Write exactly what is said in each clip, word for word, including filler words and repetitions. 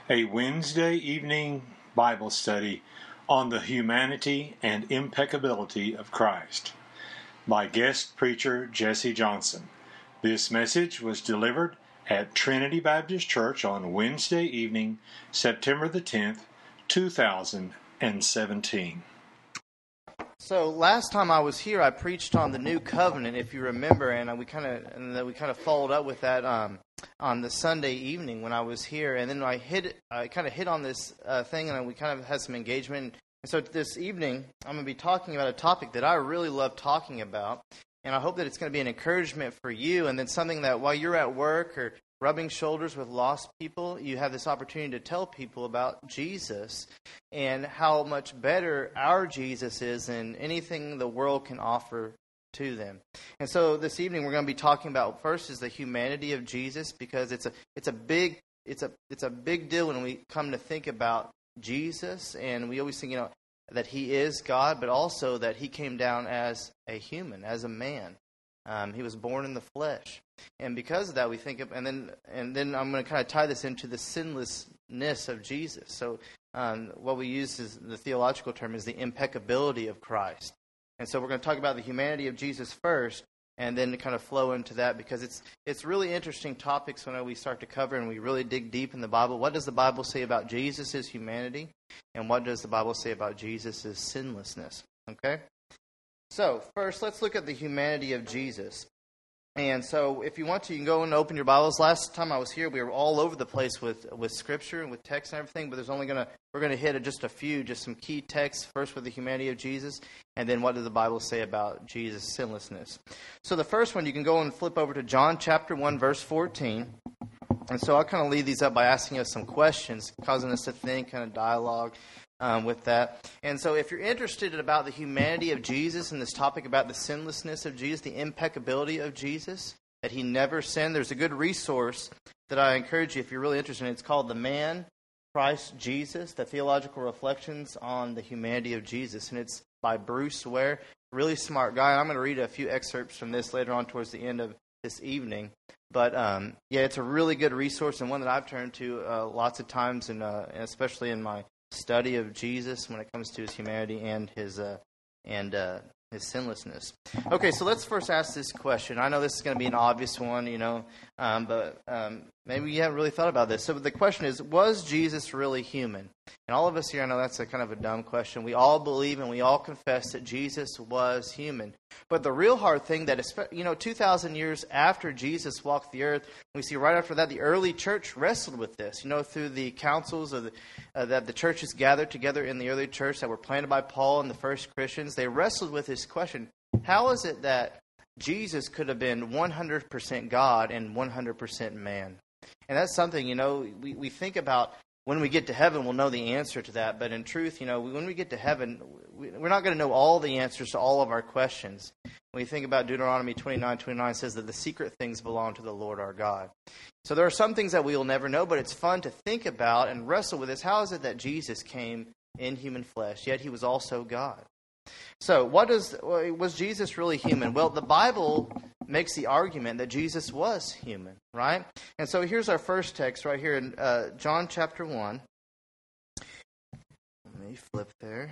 a Wednesday evening Bible study on the humanity and impeccability of Christ by guest preacher Jesse Johnson. This message was delivered at Trinity Baptist Church on Wednesday evening, September the tenth, two thousand seventeen. So last time I was here, I preached on the new covenant, if you remember, and we kind of and then we kind of followed up with that um, on the Sunday evening when I was here, and then I hit I kind of hit on this uh, thing, and we kind of had some engagement. And so this evening, I'm going to be talking about a topic that I really love talking about, and I hope that it's going to be an encouragement for you, and then something that while you're at work or rubbing shoulders with lost people, you have this opportunity to tell people about Jesus and how much better our Jesus is than anything the world can offer to them. And so this evening we're going to be talking about first is the humanity of Jesus, because it's a it's a big it's a it's a big deal when we come to think about Jesus, and we always think, you know, that he is God, but also that he came down as a human, as a man. Um, he was born in the flesh, and because of that, we think of, and then and then I'm going to kind of tie this into the sinlessness of Jesus. So um, what we use is the theological term is the impeccability of Christ, and so we're going to talk about the humanity of Jesus first, and then to kind of flow into that, because it's it's really interesting topics when we start to cover and we really dig deep in the Bible. What does the Bible say about Jesus' humanity, and what does the Bible say about Jesus' sinlessness? Okay. So, first, let's look at the humanity of Jesus. And so, if you want to, you can go and open your Bibles. Last time I was here, we were all over the place with, with Scripture and with text and everything, but there's only going to we're going to hit just a few, just some key texts, first with the humanity of Jesus, and then what does the Bible say about Jesus' sinlessness. So, the first one, you can go and flip over to John chapter one, verse fourteen. And so, I'll kind of lead these up by asking us some questions, causing us to think, kind of dialogue Um, with that. And so if you're interested about the humanity of Jesus and this topic about the sinlessness of Jesus, the impeccability of Jesus, that he never sinned, there's a good resource that I encourage you if you're really interested in. It's called The Man, Christ Jesus, the Theological Reflections on the Humanity of Jesus. And it's by Bruce Ware, really smart guy. I'm going to read a few excerpts from this later on towards the end of this evening. But um, yeah, it's a really good resource and one that I've turned to uh, lots of times, and uh, especially in my study of Jesus when it comes to his humanity and his uh, and uh, his sinlessness. Okay, so let's first ask this question. I know this is going to be an obvious one, you know, um, but um, maybe you haven't really thought about this. So the question is, was Jesus really human? And all of us here, I know that's a kind of a dumb question. We all believe and we all confess that Jesus was human. But the real hard thing that, you know, two thousand years after Jesus walked the earth, we see right after that the early church wrestled with this, you know, through the councils of the, uh, that the churches gathered together in the early church that were planted by Paul and the first Christians. They wrestled with this question: how is it that Jesus could have been one hundred percent God and one hundred percent man? And that's something, you know, we, we think about. When we get to heaven, we'll know the answer to that. But in truth, you know, when we get to heaven, we're not going to know all the answers to all of our questions. When you think about Deuteronomy twenty-nine twenty-nine, it says that the secret things belong to the Lord our God. So there are some things that we will never know, but it's fun to think about and wrestle with this. How is it that Jesus came in human flesh, yet he was also God? So what does was Jesus really human? Well, the Bible makes the argument that Jesus was human, right? And so here's our first text right here in uh, John chapter one. Let me flip there.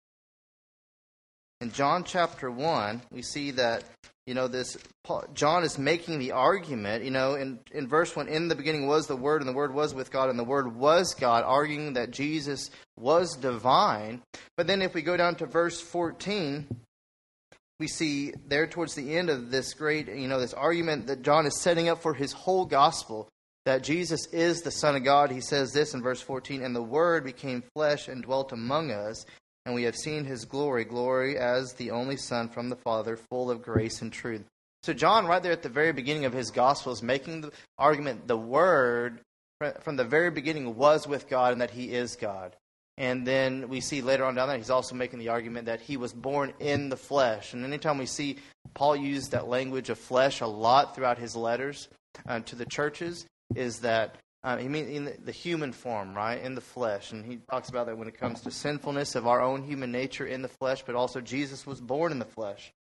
In John chapter one, we see that, you know, this Paul, John is making the argument, you know, in, in verse one, in the beginning was the Word, and the Word was with God, and the Word was God, arguing that Jesus was divine. But then if we go down to verse fourteen, we see there towards the end of this great, you know, this argument that John is setting up for his whole gospel, that Jesus is the Son of God. He says this in verse fourteen, and the Word became flesh and dwelt among us, and we have seen his glory, glory as the only Son from the Father, full of grace and truth. So John, right there at the very beginning of his gospel, is making the argument the Word from the very beginning was with God and that he is God. And then we see later on down there, he's also making the argument that he was born in the flesh. And anytime we see Paul use that language of flesh a lot throughout his letters uh, to the churches, is that uh, he means in the, the human form, right, in the flesh. And he talks about that when it comes to sinfulness of our own human nature in the flesh, but also Jesus was born in the flesh.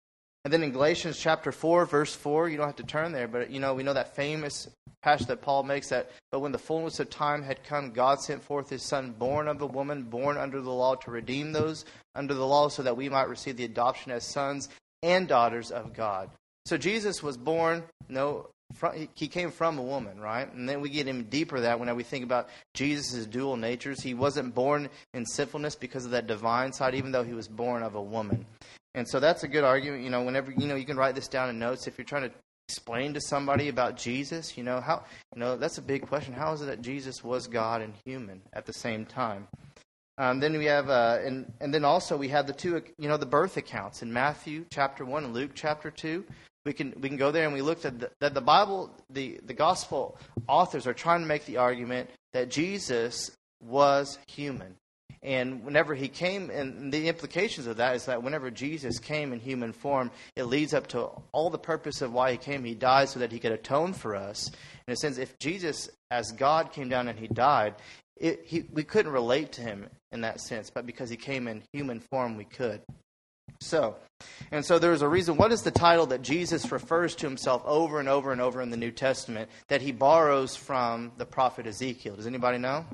And then in Galatians chapter four, verse four, you don't have to turn there, but you know, we know that famous passage that Paul makes that, but when the fullness of time had come, God sent forth his Son, born of a woman, born under the law, to redeem those under the law, so that we might receive the adoption as sons and daughters of God. So Jesus was born, no, from, he came from a woman, right? And then we get even deeper that whenever we think about Jesus' dual natures. He wasn't born in sinfulness because of that divine side, even though he was born of a woman. And so that's a good argument. You know, whenever, you know, you can write this down in notes. If you're trying to explain to somebody about Jesus, you know, how, you know, that's a big question. How is it that Jesus was God and human at the same time? Um, then we have, uh, and, and then also we have the two, you know, the birth accounts in Matthew chapter one and Luke chapter two. We can we can go there and we looked at the, that the Bible, the, the gospel authors are trying to make the argument that Jesus was human. And whenever he came, and the implications of that is that whenever Jesus came in human form, it leads up to all the purpose of why he came. He died so that he could atone for us. In a sense, if Jesus, as God, came down and he died, it, he, we couldn't relate to him in that sense. But because he came in human form, we could. So, and so there's a reason. What is the title that Jesus refers to himself over and over and over in the New Testament that he borrows from the prophet Ezekiel? Does anybody know?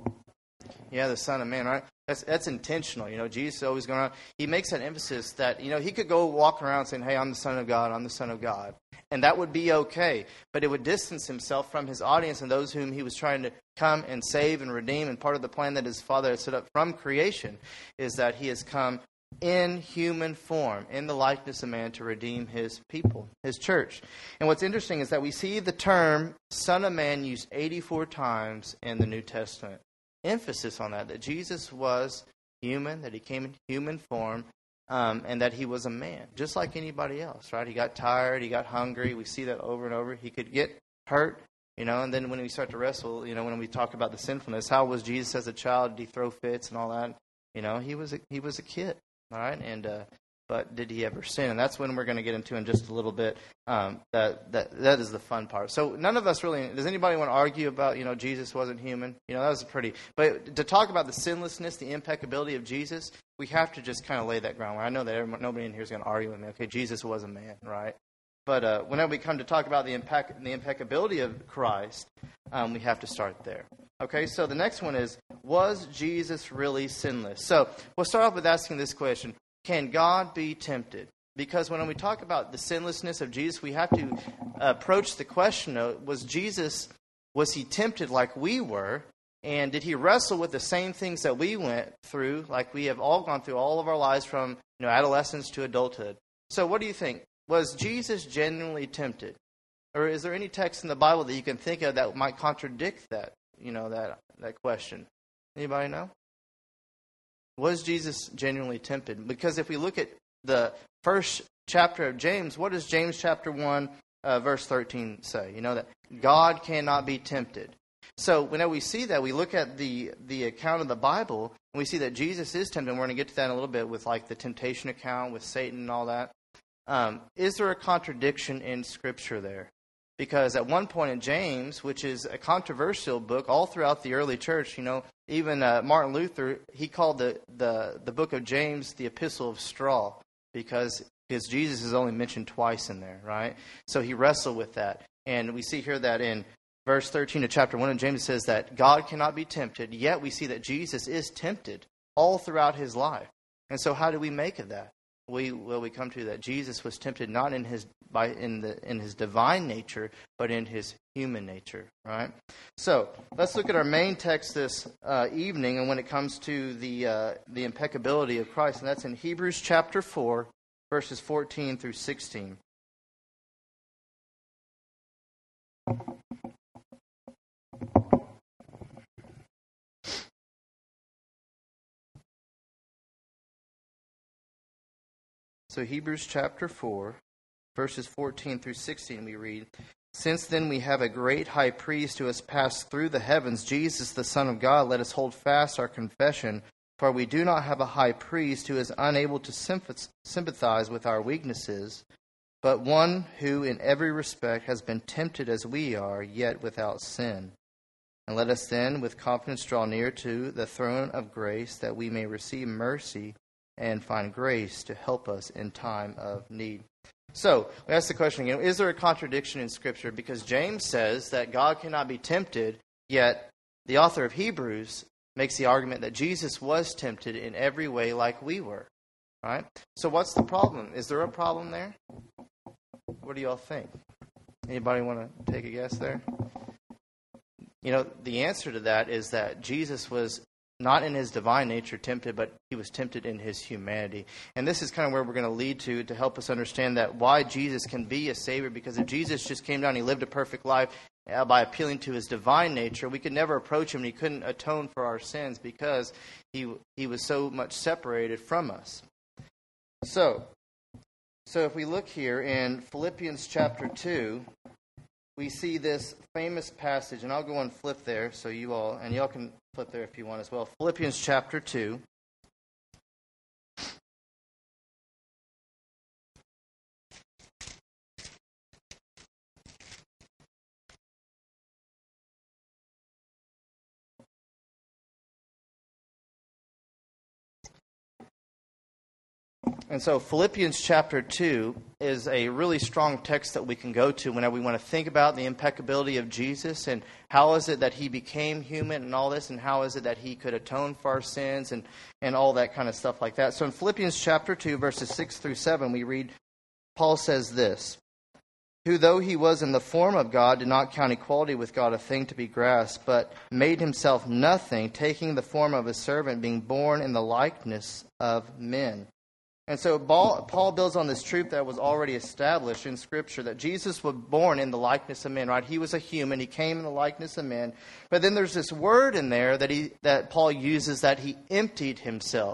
Yeah, the Son of Man, right? That's that's intentional. You know, Jesus is always going on. He makes that emphasis that, you know, he could go walk around saying, hey, I'm the Son of God, I'm the Son of God. And that would be okay. But it would distance himself from his audience and those whom he was trying to come and save and redeem. And part of the plan that his Father had set up from creation is that he has come in human form, in the likeness of man, to redeem his people, his church. And what's interesting is that we see the term Son of Man used eighty-four times in the New Testament. Emphasis on that, that Jesus was human, that he came in human form, um, and that he was a man, just like anybody else, right? He got tired, he got hungry. We see that over and over. He could get hurt, you know, and then when we start to wrestle, you know, when we talk about the sinfulness, how was Jesus as a child? Did he throw fits and all that? You know, he was a, he was a kid, all right? And uh, but did he ever sin? And that's when we're going to get into in just a little bit. Um, that that that is the fun part. So none of us really. Does anybody want to argue about, you know, Jesus wasn't human? You know, that was pretty. But to talk about the sinlessness, the impeccability of Jesus, we have to just kind of lay that groundwork. I know that everyone, nobody in here is going to argue with me. Okay, Jesus was a man, right? But uh, whenever we come to talk about the impec- the impeccability of Christ, um, we have to start there. Okay, so the next one is, was Jesus really sinless? So we'll start off with asking this question. Can God be tempted? Because when we talk about the sinlessness of Jesus, we have to approach the question of, was Jesus, was he tempted like we were? And did he wrestle with the same things that we went through, like we have all gone through all of our lives from, you know, adolescence to adulthood? So what do you think? Was Jesus genuinely tempted? Or is there any text in the Bible that you can think of that might contradict that, you know, that that question? Anybody know? Was Jesus genuinely tempted? Because if we look at the first chapter of James, what does James chapter one, uh, verse thirteen say? You know, that God cannot be tempted. So whenever we see that, we look at the, the account of the Bible, and we see that Jesus is tempted. And we're going to get to that in a little bit with like the temptation account with Satan and all that. Um, is there a contradiction in Scripture there? Because at one point in James, which is a controversial book all throughout the early church, you know, even uh, Martin Luther, he called the, the, the book of James the Epistle of Straw because, because Jesus is only mentioned twice in there, right? So he wrestled with that. And we see here that in verse thirteen of chapter one of James, it says that God cannot be tempted, yet we see that Jesus is tempted all throughout his life. And so how do we make of that? We well, we come to that Jesus was tempted not in his by in the in his divine nature, but in his human nature. Right. So let's look at our main text this uh, evening, and when it comes to the uh, the impeccability of Christ, and that's in Hebrews chapter four, verses fourteen through sixteen. So Hebrews chapter four, verses fourteen through sixteen, we read, "Since then we have a great high priest who has passed through the heavens, Jesus the Son of God, let us hold fast our confession, for we do not have a high priest who is unable to sympathize with our weaknesses, but one who in every respect has been tempted as we are, yet without sin. And let us then with confidence draw near to the throne of grace, that we may receive mercy and find grace to help us in time of need." So, we ask the question again, is there a contradiction in Scripture? Because James says that God cannot be tempted, yet the author of Hebrews makes the argument that Jesus was tempted in every way like we were. Right? So what's the problem? Is there a problem there? What do you all think? Anybody want to take a guess there? You know, the answer to that is that Jesus was not in his divine nature tempted, but he was tempted in his humanity. And this is kind of where we're going to lead to, to help us understand that why Jesus can be a Savior. Because if Jesus just came down, he lived a perfect life uh, by appealing to his divine nature, we could never approach him and he couldn't atone for our sins because he he was so much separated from us. So, so if we look here in Philippians chapter two, we see this famous passage, and I'll go and flip there, so you all, and y'all can flip there if you want as well. Philippians chapter two. And so Philippians chapter two is a really strong text that we can go to whenever we want to think about the impeccability of Jesus and how is it that he became human and all this, and how is it that he could atone for our sins and, and all that kind of stuff like that. So in Philippians chapter two, verses six through seven, we read, Paul says this, "Who though he was in the form of God, did not count equality with God a thing to be grasped, but made himself nothing, taking the form of a servant, being born in the likeness of men." And so Paul builds on this truth that was already established in Scripture, that Jesus was born in the likeness of men, right? He was a human. He came in the likeness of men. But then there's this word in there that he that Paul uses, that he emptied himself.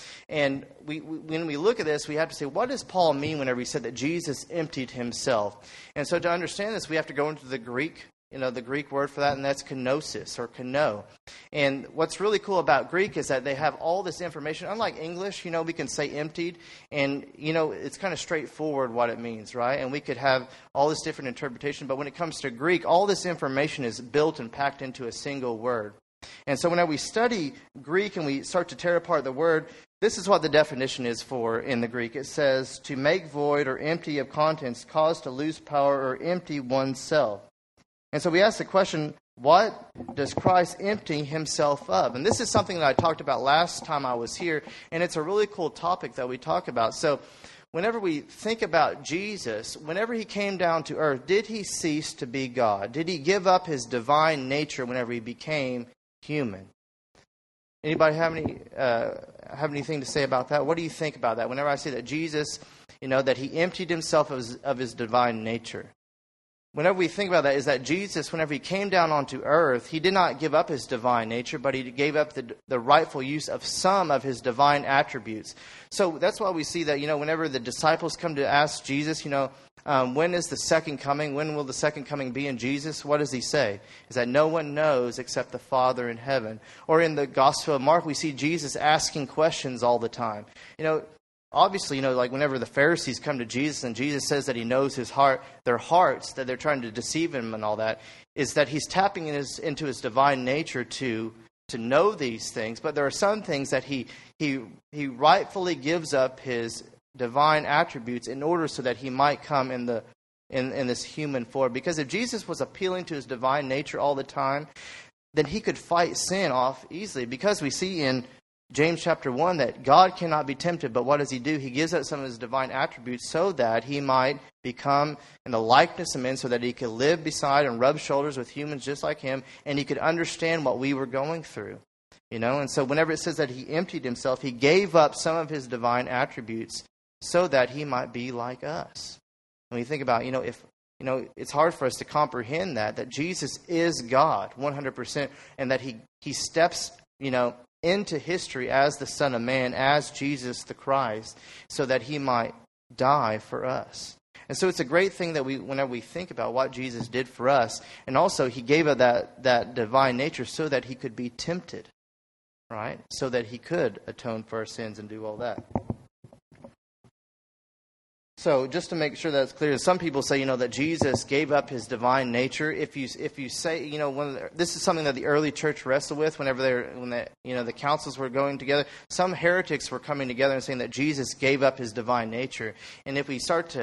And we, we, when we look at this, we have to say, what does Paul mean whenever he said that Jesus emptied himself? And so to understand this, we have to go into the Greek, you know, the Greek word for that, and that's kenosis or keno. And what's really cool about Greek is that they have all this information. Unlike English, you know, we can say emptied, and, you know, it's kind of straightforward what it means, right? And we could have all this different interpretation, but when it comes to Greek, all this information is built and packed into a single word. And so whenever we study Greek and we start to tear apart the word, this is what the definition is for in the Greek. It says, to make void or empty of contents, cause to lose power or empty oneself. And so we ask the question, what does Christ empty himself of? And this is something that I talked about last time I was here, and it's a really cool topic that we talk about. So whenever we think about Jesus, whenever he came down to earth, did he cease to be God? Did he give up his divine nature whenever he became human? Anybody have any uh, have anything to say about that? What do you think about that? Whenever I say that Jesus, you know, that he emptied himself of his, of his divine nature. Whenever we think about that, is that Jesus, whenever he came down onto earth, he did not give up his divine nature, but he gave up the, the rightful use of some of his divine attributes. So that's why we see that, you know, whenever the disciples come to ask Jesus, you know, um, when is the second coming? When will the second coming be in Jesus? What does he say? Is that no one knows except the Father in heaven. Or in the Gospel of Mark, we see Jesus asking questions all the time. You know, obviously, you know, like whenever the Pharisees come to Jesus and Jesus says that he knows his heart, their hearts, that they're trying to deceive him and all that, is that he's tapping in his, into his divine nature to to know these things. But there are some things that he he he rightfully gives up his divine attributes in order so that he might come in the in, in this human form. Because if Jesus was appealing to his divine nature all the time, then he could fight sin off easily. Because we see in James chapter one that God cannot be tempted, but what does he do? He gives up some of his divine attributes so that he might become in the likeness of men, so that he could live beside and rub shoulders with humans just like him, and he could understand what we were going through. You know, and so whenever it says that he emptied himself, he gave up some of his divine attributes so that he might be like us. When you think about, you know, if you know, it's hard for us to comprehend that that Jesus is God one hundred percent, and that he he steps, you know, into history as the Son of Man, as Jesus the Christ, so that he might die for us. And so it's a great thing that we, whenever we think about what Jesus did for us, and also he gave us that, that divine nature so that he could be tempted, right? So that he could atone for our sins and do all that. So just to make sure that's clear, some people say, you know, that Jesus gave up his divine nature. If you if you say, you know, when this is something that the early church wrestled with whenever they were, when the, you know, the councils were going together. Some heretics were coming together and saying that Jesus gave up his divine nature. And if we start to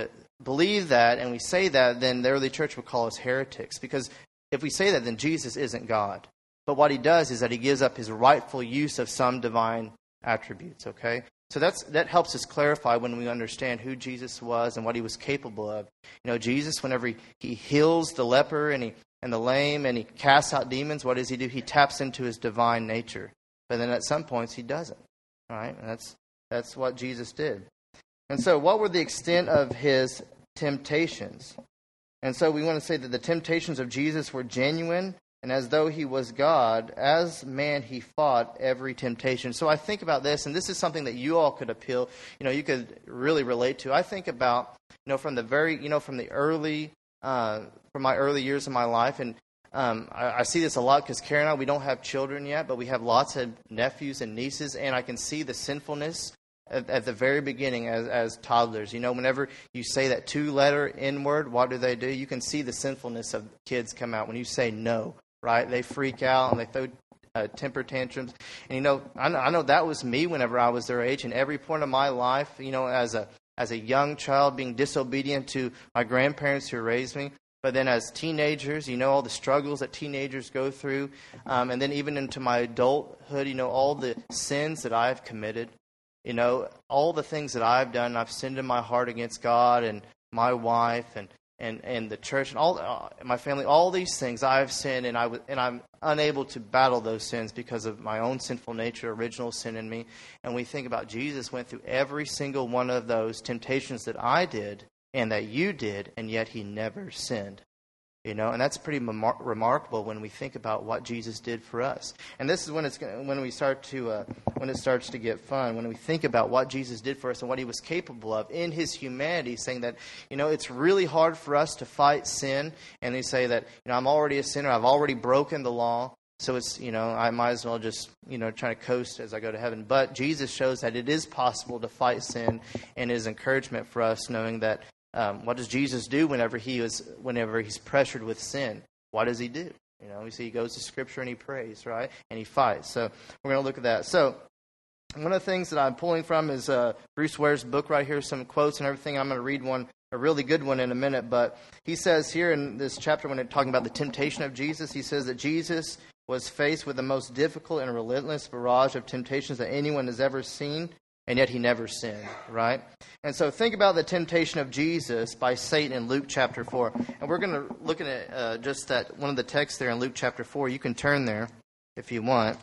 believe that and we say that, then the early church would call us heretics. Because if we say that, then Jesus isn't God. But what he does is that he gives up his rightful use of some divine attributes, okay? So that's that helps us clarify when we understand who Jesus was and what he was capable of. You know, Jesus, whenever he, he heals the leper and he and the lame and he casts out demons, what does he do? He taps into his divine nature. But then at some points he doesn't. All right? And that's that's what Jesus did. And so what were the extent of his temptations? And so we want to say that the temptations of Jesus were genuine, and as though he was God, as man he fought every temptation. So I think about this, and this is something that you all could appeal, you know, you could really relate to. I think about, you know, from the very, you know, from the early, uh, from my early years of my life, and um, I, I see this a lot because Karen and I, we don't have children yet, but we have lots of nephews and nieces, and I can see the sinfulness at, at the very beginning as, as toddlers. You know, whenever you say that two-letter N word, what do they do? You can see the sinfulness of kids come out when you say no. Right? They freak out and they throw uh, temper tantrums. And, you know, I know, I know that was me whenever I was their age. And every point of my life, you know, as a as a young child being disobedient to my grandparents who raised me. But then as teenagers, you know, all the struggles that teenagers go through. Um, and then even into my adulthood, you know, all the sins that I've committed. You know, all the things that I've done. I've sinned in my heart against God and my wife and And, and the church and all uh, my family, all these things I've sinned, and I w- and I'm unable to battle those sins because of my own sinful nature, original sin in me. And we think about Jesus went through every single one of those temptations that I did and that you did, and yet he never sinned. You know, and that's pretty remar- remarkable when we think about what Jesus did for us. And this is when it's gonna, when we start to uh, when it starts to get fun, when we think about what Jesus did for us and what he was capable of in his humanity, saying that, you know, it's really hard for us to fight sin, and they say that, you know, I'm already a sinner, I've already broken the law, so it's, you know, I might as well just, you know, try to coast as I go to heaven. But Jesus shows that it is possible to fight sin, and his encouragement for us, knowing that. Um, what does Jesus do whenever he is, whenever he's pressured with sin? What does he do? You know, we see he goes to Scripture and he prays, right? And he fights. So we're going to look at that. So one of the things that I'm pulling from is uh, Bruce Ware's book right here, some quotes and everything. I'm going to read one, a really good one in a minute. But he says here in this chapter, when it's talking about the temptation of Jesus, he says that Jesus was faced with the most difficult and relentless barrage of temptations that anyone has ever seen. And yet he never sinned, right? And so think about the temptation of Jesus by Satan in Luke chapter four. And we're going to look at uh, just that one of the texts there in Luke chapter four. You can turn there if you want.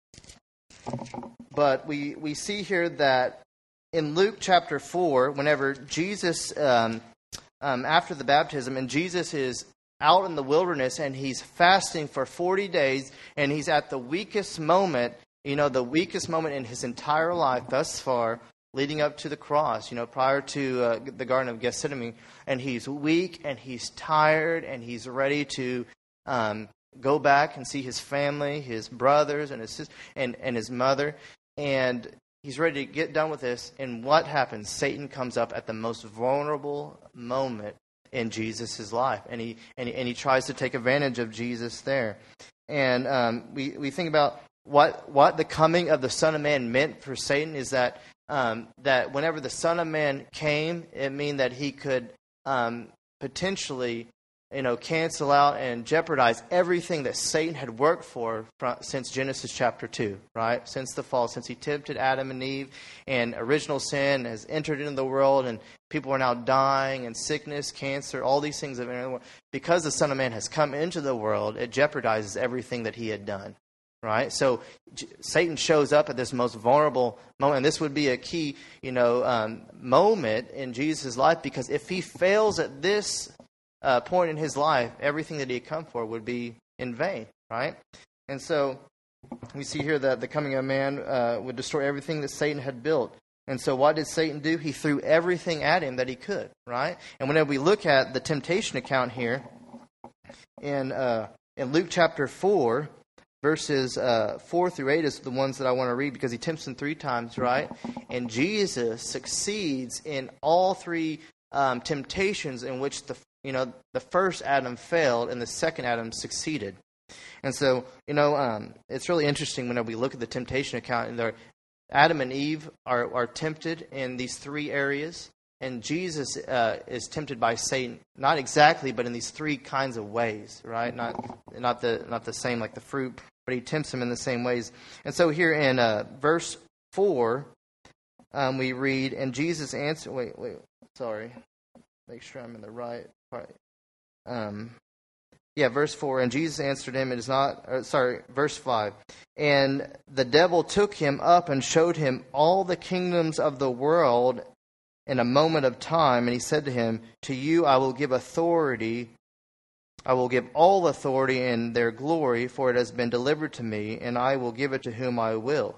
But we, we see here that in Luke chapter four, whenever Jesus, um, um, after the baptism, and Jesus is out in the wilderness and he's fasting for forty days, and he's at the weakest moment, you know, the weakest moment in his entire life thus far, leading up to the cross, you know, prior to uh, the Garden of Gethsemane. And he's weak and he's tired and he's ready to um, go back and see his family, his brothers and his sister, and, and his mother. And he's ready to get done with this. And what happens? Satan comes up at the most vulnerable moment in Jesus' life. And he, and he, and he tries to take advantage of Jesus there. And um, we, we think about What what the coming of the Son of Man meant for Satan is that um, that whenever the Son of Man came, it meant that he could um, potentially, you know, cancel out and jeopardize everything that Satan had worked for from, since Genesis chapter two, right? Since the fall, since he tempted Adam and Eve, and original sin has entered into the world, and people are now dying, and sickness, cancer, all these things have entered the world. Because the Son of Man has come into the world, it jeopardizes everything that he had done. Right, so J- Satan shows up at this most vulnerable moment, and this would be a key, you know, um, moment in Jesus' life, because if he fails at this uh, point in his life, everything that he had come for would be in vain, right? And so we see here that the coming of man uh, would destroy everything that Satan had built. And so what did Satan do? He threw everything at him that he could, right? And whenever we look at the temptation account here in uh, in Luke chapter four. Verses uh, four through eight is the ones that I want to read, because he tempts him three times, right? And Jesus succeeds in all three um, temptations in which the you know the first Adam failed and the second Adam succeeded. And so you know um, it's really interesting whenever we look at the temptation account. And there, Adam and Eve are are tempted in these three areas. And Jesus uh, is tempted by Satan, not exactly, but in these three kinds of ways, right? Not not the not the same like the fruit, but he tempts him in the same ways. And so here in uh, verse four, um, we read, and Jesus answered. Wait, wait, sorry, make sure I'm in the right part. Um, yeah, verse four, and Jesus answered him, it is not. Uh, sorry, verse five, and the devil took him up and showed him all the kingdoms of the world in a moment of time, and he said to him, to you I will give authority, I will give all authority and their glory, for it has been delivered to me, and I will give it to whom I will.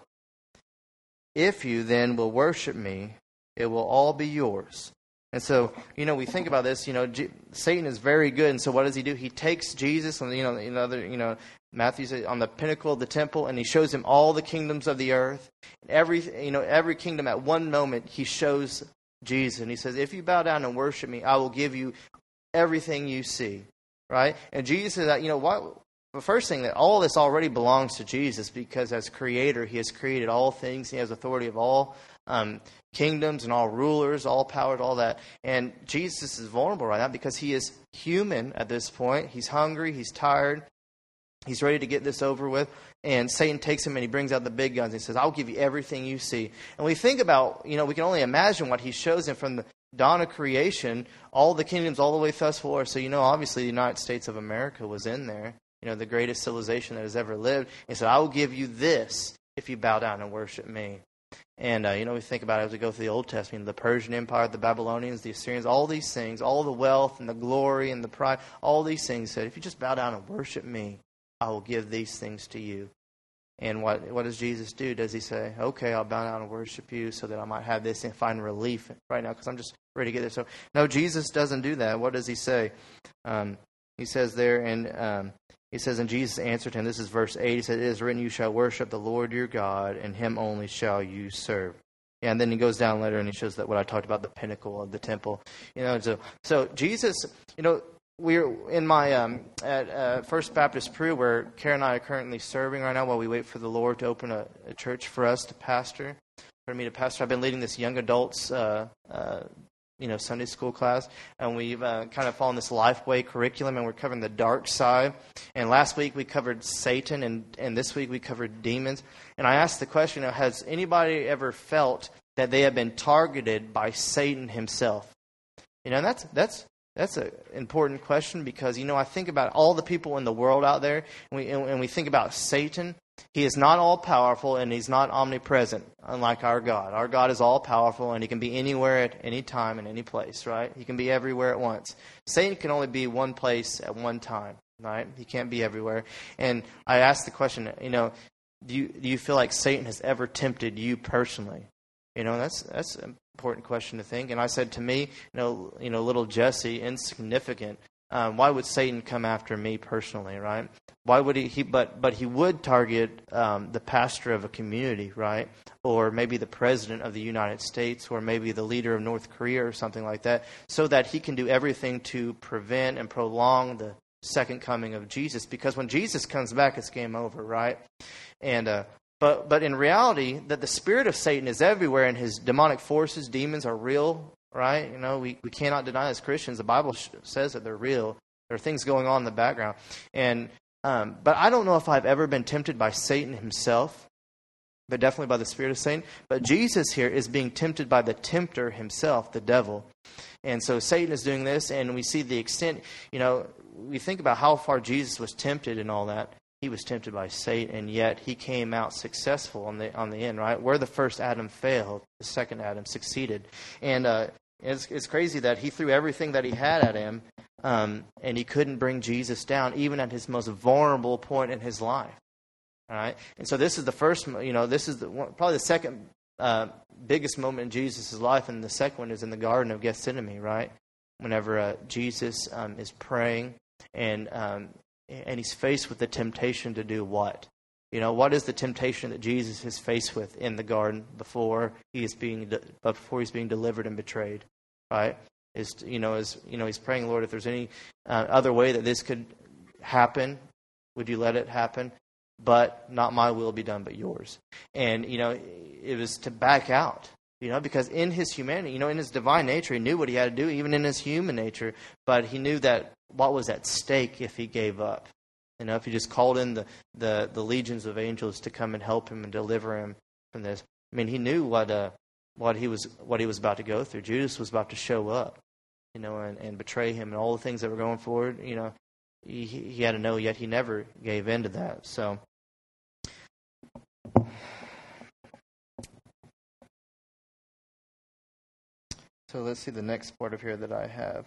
If you then will worship me, it will all be yours. And so, you know, we think about this, you know, G- Satan is very good, and so what does he do? He takes Jesus, and you know, in other, you know, Matthew said on the pinnacle of the temple, and he shows him all the kingdoms of the earth. Every, you know, every kingdom at one moment he shows Jesus, and he says, if you bow down and worship me, I will give you everything you see, right? And Jesus says, you know, what? The first thing, that all this already belongs to Jesus, because as creator, he has created all things. He has authority of all um, kingdoms and all rulers, all powers, all that. And Jesus is vulnerable right now because he is human at this point. He's hungry. He's tired. He's ready to get this over with. And Satan takes him and he brings out the big guns. And he says, I'll give you everything you see. And we think about, you know, we can only imagine what he shows him from the dawn of creation, all the kingdoms all the way thus far. So, you know, obviously the United States of America was in there, you know, the greatest civilization that has ever lived. He said, I will give you this if you bow down and worship me. And, uh, you know, we think about it as we go through the Old Testament, the Persian Empire, the Babylonians, the Assyrians, all these things, all the wealth and the glory and the pride, all these things said, if you just bow down and worship me, I will give these things to you. And what what does Jesus do? Does he say, okay, I'll bow down and worship you so that I might have this and find relief right now because I'm just ready to get there? So, no, Jesus doesn't do that. What does he say? Um, he says there, and um, he says, and Jesus answered him, this is verse eight, he said, it is written, you shall worship the Lord your God, and him only shall you serve. Yeah, and then he goes down later and he shows that what I talked about, the pinnacle of the temple. You know, so, so Jesus, you know, we're in my um, at uh, First Baptist Peru, where Karen and I are currently serving right now while we wait for the Lord to open a, a church for us to pastor, for me to pastor. I've been leading this young adults, uh, uh, you know, Sunday school class, and we've uh, kind of followed this Lifeway curriculum, and we're covering the dark side. And last week we covered Satan, and, and this week we covered demons. And I asked the question, has anybody ever felt that they have been targeted by Satan himself? You know, and that's that's. That's an important question because, you know, I think about all the people in the world out there, and we, and we think about Satan. He is not all-powerful, and he's not omnipresent, unlike our God. Our God is all-powerful, and he can be anywhere at any time and any place, right? He can be everywhere at once. Satan can only be one place at one time, right? He can't be everywhere. And I asked the question, you know, do you, do you feel like Satan has ever tempted you personally? You know, that's that's an important question to think. And I said to me, you know, you know, little Jesse, insignificant. Um, why would Satan come after me personally, right? Why would he? he but but he would target um, the pastor of a community, right? Or maybe the president of the United States, or maybe the leader of North Korea, or something like that, so that he can do everything to prevent and prolong the second coming of Jesus. Because when Jesus comes back, it's game over, right? And uh, But but in reality, that the spirit of Satan is everywhere, and his demonic forces, demons, are real, right? You know, we, we cannot deny as Christians. The Bible sh- says that they're real. There are things going on in the background. And um, but I don't know if I've ever been tempted by Satan himself, but definitely by the spirit of Satan. But Jesus here is being tempted by the tempter himself, the devil. And so Satan is doing this, and we see the extent, you know, we think about how far Jesus was tempted and all that. He was tempted by Satan, and yet he came out successful on the on the end, right? Where the first Adam failed, the second Adam succeeded. And uh, it's, it's crazy that he threw everything that he had at him, um, and he couldn't bring Jesus down, even at his most vulnerable point in his life. All right? And so this is the first, you know, this is the, probably the second uh, biggest moment in Jesus' life, and the second one is in the Garden of Gethsemane, right? Whenever uh, Jesus um, is praying, and um, and he's faced with the temptation to do what? You know, what is the temptation that Jesus is faced with in the garden before he is being de- before he's being delivered and betrayed? Right? Is you know, is you know, he's praying, Lord, if there's any uh, other way that this could happen, would you let it happen? But not my will be done, but yours. And you know, it was to back out. You know, because in his humanity, you know, in his divine nature, he knew what he had to do, even in his human nature. But he knew that what was at stake if he gave up. You know, if he just called in the, the, the legions of angels to come and help him and deliver him from this. I mean, he knew what uh, what he was what he was about to go through. Judas was about to show up, you know, and, and betray him, and all the things that were going forward. You know, he he had to know. Yet he never gave in to that. So. So let's see the next part of here that I have.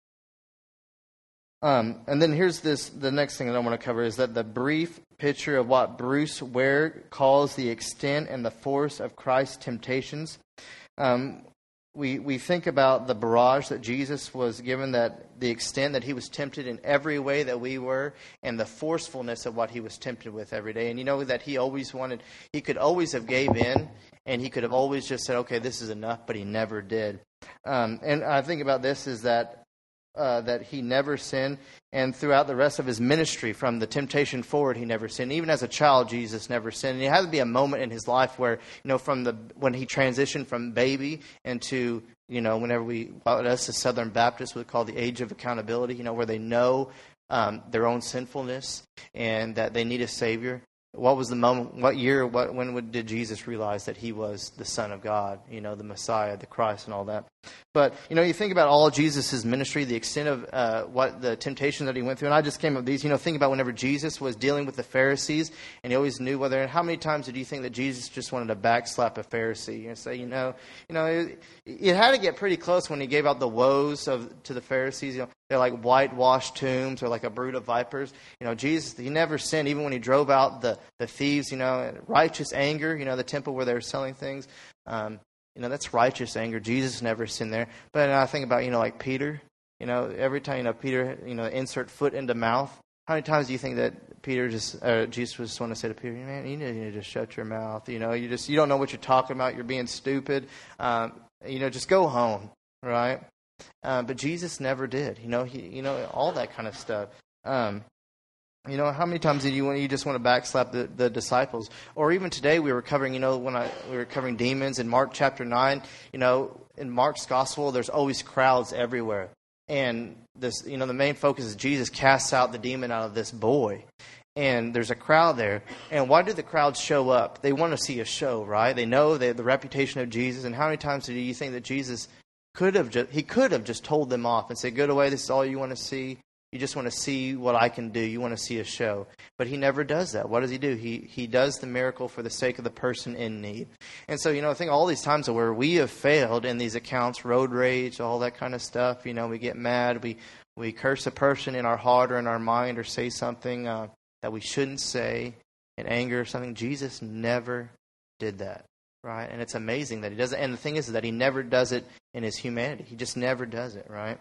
Um, and then here's this. The next thing that I want to cover is that the brief picture of what Bruce Ware calls the extent and the force of Christ's temptations. Um, we we think about the barrage that Jesus was given, that the extent that he was tempted in every way that we were, and the forcefulness of what he was tempted with every day. And you know that he always wanted, he could always have gave in, and he could have always just said, okay, this is enough, but he never did. Um, and I think about this is that uh, that he never sinned, and throughout the rest of his ministry, from the temptation forward, he never sinned. Even as a child, Jesus never sinned. And it had to be a moment in his life where, you know, from the when he transitioned from baby into, you know, whenever we, what us as Southern Baptists would call the age of accountability, you know, where they know um, their own sinfulness and that they need a Savior. What was the moment, what year, what, when would, did Jesus realize that he was the Son of God, you know, the Messiah, the Christ and all that? But, you know, you think about all of Jesus' ministry, the extent of uh, what the temptation that he went through. And I just came up with these, you know, think about whenever Jesus was dealing with the Pharisees, and he always knew whether, and how many times did you think that Jesus just wanted to backslap a Pharisee and say, you know, you know, it, it had to get pretty close when he gave out the woes of to the Pharisees. You know, they're like whitewashed tombs or like a brood of vipers. You know, Jesus, he never sinned, even when he drove out the, the thieves, you know, righteous anger, you know, the temple where they were selling things. Um, You know, that's righteous anger. Jesus never sinned there. But I think about, you know, like Peter. You know, every time, you know, Peter, you know, insert foot into mouth. How many times do you think that Peter just, uh, Jesus was just want to say to Peter, man, you need to just shut your mouth. You know, you just, you don't know what you're talking about. You're being stupid. Um, you know, just go home, right? Uh, but Jesus never did. You know, he, you know, all that kind of stuff. Um, You know, how many times did you want you just want to backslap the, the disciples? Or even today we were covering, you know, when I we were covering demons in Mark chapter nine, you know, in Mark's gospel there's always crowds everywhere. And this, you know, the main focus is Jesus casts out the demon out of this boy. And there's a crowd there. And why do the crowds show up? They want to see a show, right? They know they, the reputation of Jesus. And how many times do you think that Jesus could have just, he could have just told them off and said, go away, this is all you want to see. You just want to see what I can do. You want to see a show. But he never does that. What does he do? He he does the miracle for the sake of the person in need. And so, you know, I think all these times where we have failed in these accounts, road rage, all that kind of stuff, you know, we get mad, we, we curse a person in our heart or in our mind or say something uh, that we shouldn't say in anger or something. Jesus never did that, right? And it's amazing that he does it. And the thing is that he never does it in his humanity. He just never does it, right?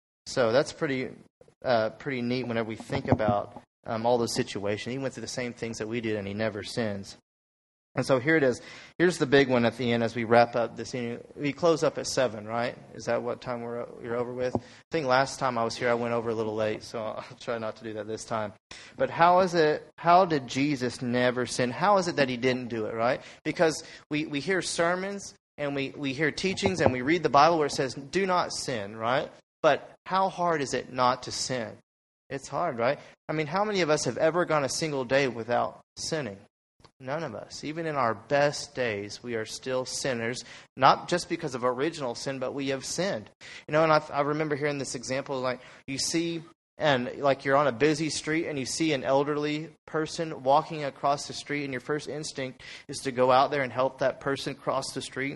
So that's pretty... Uh, pretty neat whenever we think about um, all those situations. He went through the same things that we did, and he never sins. And so here it is. Here's the big one at the end as we wrap up this. We close up at seven, right? Is that what time we're you're over with? I think last time I was here, I went over a little late, so I'll try not to do that this time. But how is it? How did Jesus never sin? How is it that he didn't do it, right? Because we, we hear sermons and we, we hear teachings and we read the Bible where it says, do not sin, right? But how hard is it not to sin? It's hard, right? I mean, how many of us have ever gone a single day without sinning? None of us. Even in our best days, we are still sinners, not just because of original sin, but we have sinned. You know, and I, I remember hearing this example, like you see, and like you're on a busy street and you see an elderly person walking across the street, and your first instinct is to go out there and help that person cross the street.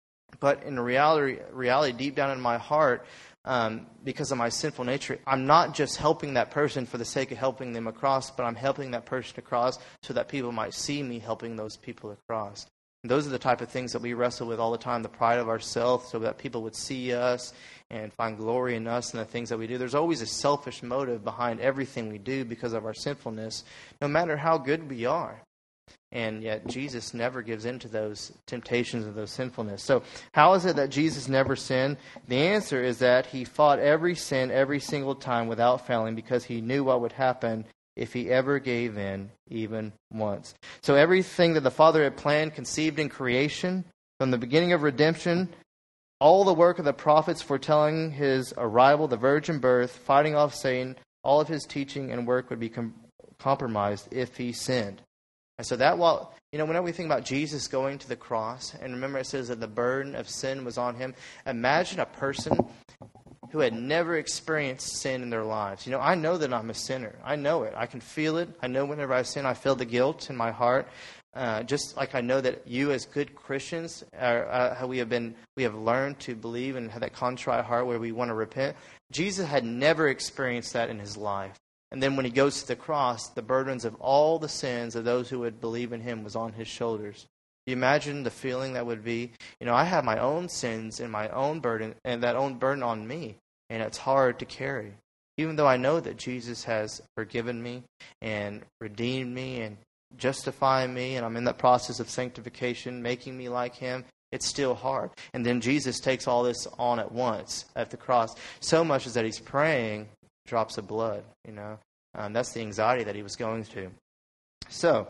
But in reality, reality, deep down in my heart, Um, because of my sinful nature, I'm not just helping that person for the sake of helping them across, but I'm helping that person across so that people might see me helping those people across. And those are the type of things that we wrestle with all the time, the pride of ourselves, so that people would see us and find glory in us and the things that we do. There's always a selfish motive behind everything we do because of our sinfulness, no matter how good we are. And yet Jesus never gives in to those temptations of those sinfulness. So how is it that Jesus never sinned? The answer is that he fought every sin every single time without failing because he knew what would happen if he ever gave in even once. So everything that the Father had planned, conceived in creation, From the beginning of redemption, all the work of the prophets foretelling his arrival, the virgin birth, fighting off Satan, all of his teaching and work would be com- compromised if he sinned. And so that while, you know, whenever we think about Jesus going to the cross, and remember it says that the burden of sin was on him, imagine a person who had never experienced sin in their lives. You know, I know that I'm a sinner. I know it. I can feel it. I know whenever I sin, I feel the guilt in my heart. Uh, just like I know that you as good Christians, are, uh, how we have been, we have learned to believe and have that contrite heart where we want to repent. Jesus had never experienced that in his life. And then when he goes to the cross, the burdens of all the sins of those who would believe in him was on his shoulders. You imagine the feeling that would be, you know, I have my own sins and my own burden, and that own burden on me, and it's hard to carry. Even though I know that Jesus has forgiven me and redeemed me and justified me, and I'm in that process of sanctification, making me like him, it's still hard. And then Jesus takes all this on at once at the cross, so much as that he's praying drops of blood, you know. Um, that's the anxiety that he was going through. So,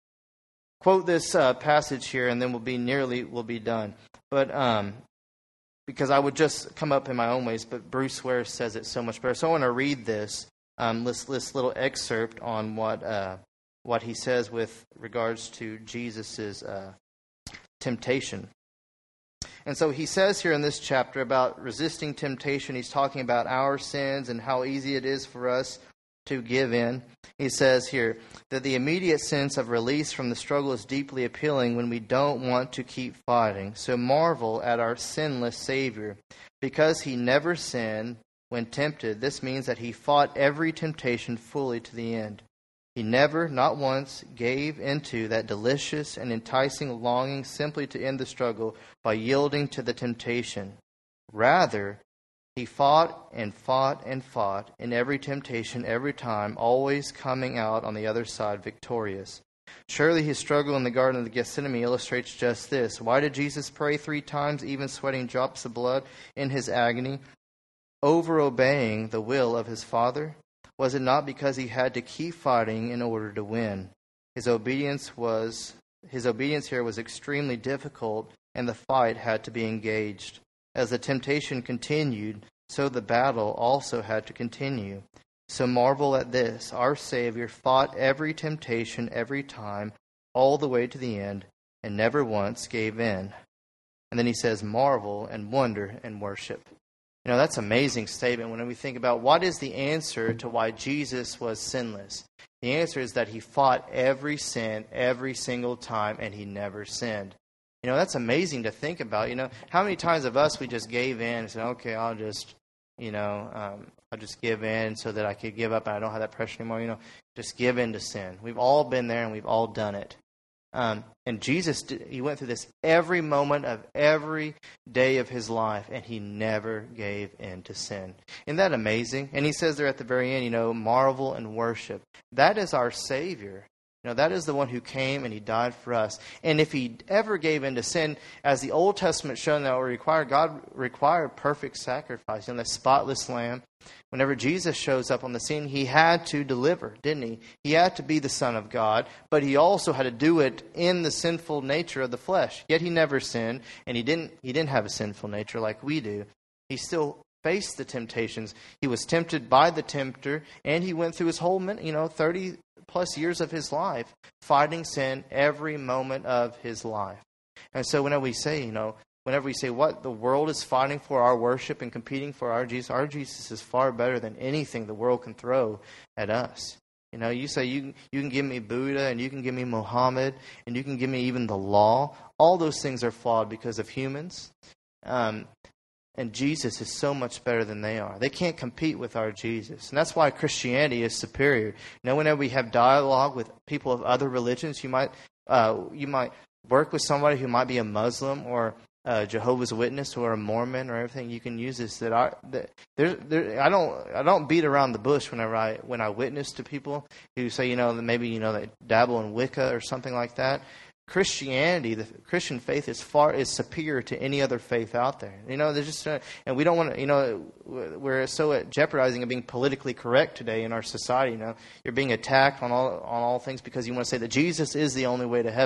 quote this uh, passage here, and then we'll be nearly we'll be done. But um, because I would just come up in my own ways, but Bruce Ware says it so much better. So I want to read this um, this, this little excerpt on what uh, what he says with regards to Jesus's uh, temptation. And so he says here in this chapter about resisting temptation, he's talking about our sins and how easy it is for us to give in. He says here that the immediate sense of release from the struggle is deeply appealing when we don't want to keep fighting. So marvel at our sinless Savior. Because he never sinned when tempted, this means that he fought every temptation fully to the end. He never, not once, gave into that delicious and enticing longing simply to end the struggle by yielding to the temptation. Rather, he fought and fought and fought in every temptation, every time, always coming out on the other side victorious. Surely his struggle in the Garden of Gethsemane illustrates just this. Why did Jesus pray three times, even sweating drops of blood in his agony, over obeying the will of his Father? Was it not because he had to keep fighting in order to win? His obedience was his obedience here was extremely difficult, and the fight had to be engaged. As the temptation continued, so the battle also had to continue. So marvel at this. Our Savior fought every temptation every time, all the way to the end, and never once gave in. And then he says, marvel and wonder and worship. You know, that's an amazing statement when we think about what is the answer to why Jesus was sinless. The answer is that he fought every sin every single time, and he never sinned. You know, that's amazing to think about. You know, how many times of us we just gave in and said, okay, I'll just, you know, um, I'll just give in so that I could give up and I don't have that pressure anymore. You know, just give in to sin. We've all been there and we've all done it. Um, and Jesus, he went through this every moment of every day of his life, and he never gave in to sin. Isn't that amazing? And he says there at the very end, you know, marvel and worship. That is our Savior. You know, that is the one who came and he died for us. And if he ever gave in to sin, as the Old Testament showed that required, God required perfect sacrifice. You know, that spotless lamb. Whenever Jesus shows up on the scene, he had to deliver, didn't he? He had to be the Son of God, but he also had to do it in the sinful nature of the flesh. Yet he never sinned, and he didn't he didn't have a sinful nature like we do. He still faced the temptations. He was tempted by the tempter, and he went through his whole, you know, thirty plus years of his life fighting sin every moment of his life. And so whenever we say, you know, Whenever we say what the world is fighting for our worship and competing for our Jesus, our Jesus is far better than anything the world can throw at us. You know, you say you you can give me Buddha and you can give me Muhammad and you can give me even the law. All those things are flawed because of humans. Um, and Jesus is so much better than they are. They can't compete with our Jesus. And that's why Christianity is superior. You know, whenever we have dialogue with people of other religions, you might uh, you might work with somebody who might be a Muslim or Uh, Jehovah's Witness or a Mormon or everything. You can use this. That I that there, there I don't I don't beat around the bush whenever I when I witness to people who say, you know, that maybe you know they dabble in Wicca or something like that. Christianity, the Christian faith, is far is superior to any other faith out there. You know, there's just uh, and we don't want to. You know, we're so at jeopardizing of being politically correct today in our society. You know, you're being attacked on all on all things because you want to say that Jesus is the only way to heaven.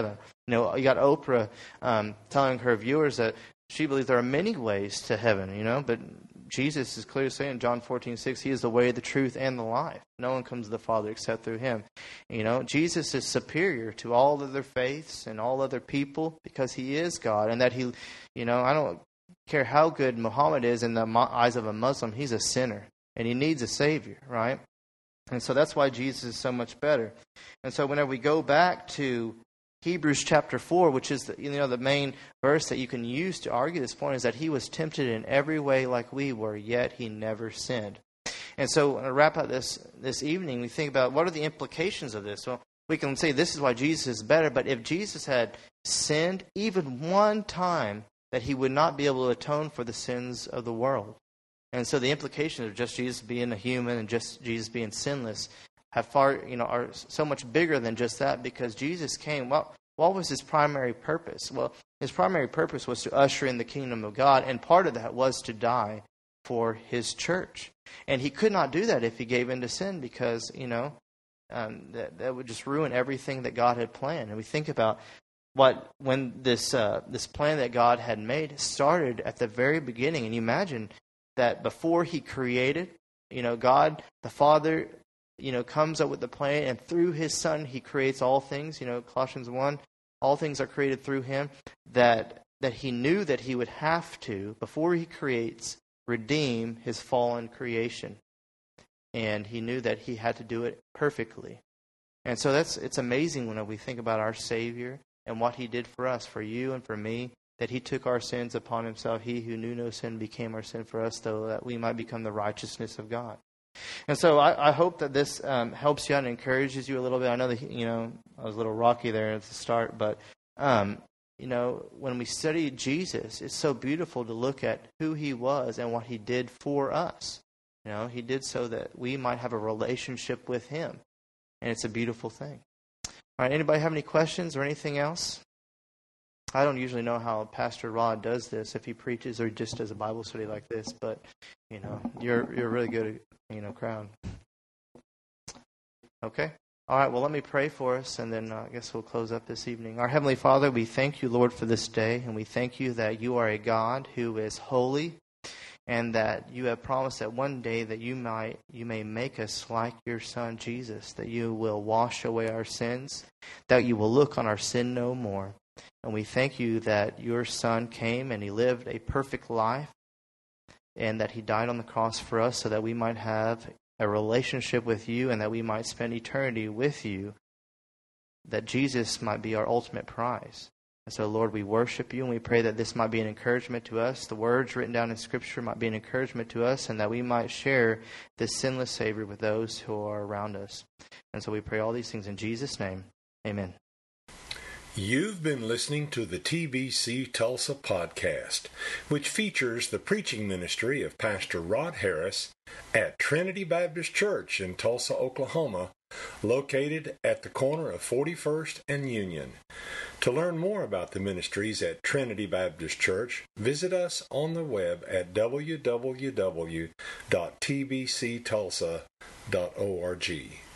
You know, you got Oprah um, telling her viewers that she believes there are many ways to heaven, you know, but Jesus is clearly saying in John fourteen six, He is the way, the truth, and the life. No one comes to the Father except through Him. You know, Jesus is superior to all other faiths and all other people because He is God, and that He, you know, I don't care how good Muhammad is in the eyes of a Muslim, he's a sinner, and he needs a Savior, right? And so that's why Jesus is so much better. And so whenever we go back to Hebrews chapter four, which is the, you know the main verse that you can use to argue this point, is that He was tempted in every way like we were, yet He never sinned. And so to wrap up this this evening, we think about what are the implications of this. Well, we can say this is why Jesus is better, but if Jesus had sinned even one time, that He would not be able to atone for the sins of the world. And so the implications of just Jesus being a human and just Jesus being sinless have far, you know, are so much bigger than just that, because Jesus came. Well, what was His primary purpose? Well, His primary purpose was to usher in the kingdom of God, and part of that was to die for His church. And He could not do that if He gave in to sin, because, you know, um, that, that would just ruin everything that God had planned. And we think about what when this uh, this plan that God had made started at the very beginning, and you imagine that before He created, you know, God the Father, you know, comes up with the plan, and through His Son He creates all things. You know, Colossians one, all things are created through Him. That that He knew that He would have to, before He creates, redeem His fallen creation, and He knew that He had to do it perfectly. And so that's it's amazing when we think about our Savior and what He did for us, for you and for me, that He took our sins upon Himself. He who knew no sin became our sin for us, so that we might become the righteousness of God. And so I, I hope that this um, helps you out and encourages you a little bit. I know that, you know, I was a little rocky there at the start, but, um, you know, when we study Jesus, it's so beautiful to look at who He was and what He did for us. You know, He did so that we might have a relationship with Him. And it's a beautiful thing. All right, anybody have any questions or anything else? I don't usually know how Pastor Rod does this, if he preaches or just does a Bible study like this, but, you know, you're you're really good, you know, crowd. Okay? All right, well, let me pray for us, and then uh, I guess we'll close up this evening. Our Heavenly Father, we thank You, Lord, for this day, and we thank You that You are a God who is holy, and that You have promised that one day that You might You may make us like Your Son, Jesus, that You will wash away our sins, that You will look on our sin no more. And we thank You that Your Son came and He lived a perfect life, and that He died on the cross for us so that we might have a relationship with You and that we might spend eternity with You, that Jesus might be our ultimate prize. And so, Lord, we worship You, and we pray that this might be an encouragement to us. The words written down in Scripture might be an encouragement to us, and that we might share this sinless Savior with those who are around us. And so we pray all these things in Jesus' name. Amen. You've been listening to the T B C Tulsa podcast, which features the preaching ministry of Pastor Rod Harris at Trinity Baptist Church in Tulsa, Oklahoma, located at the corner of forty-first and Union. To learn more about the ministries at Trinity Baptist Church, visit us on the web at w w w dot t b c tulsa dot org.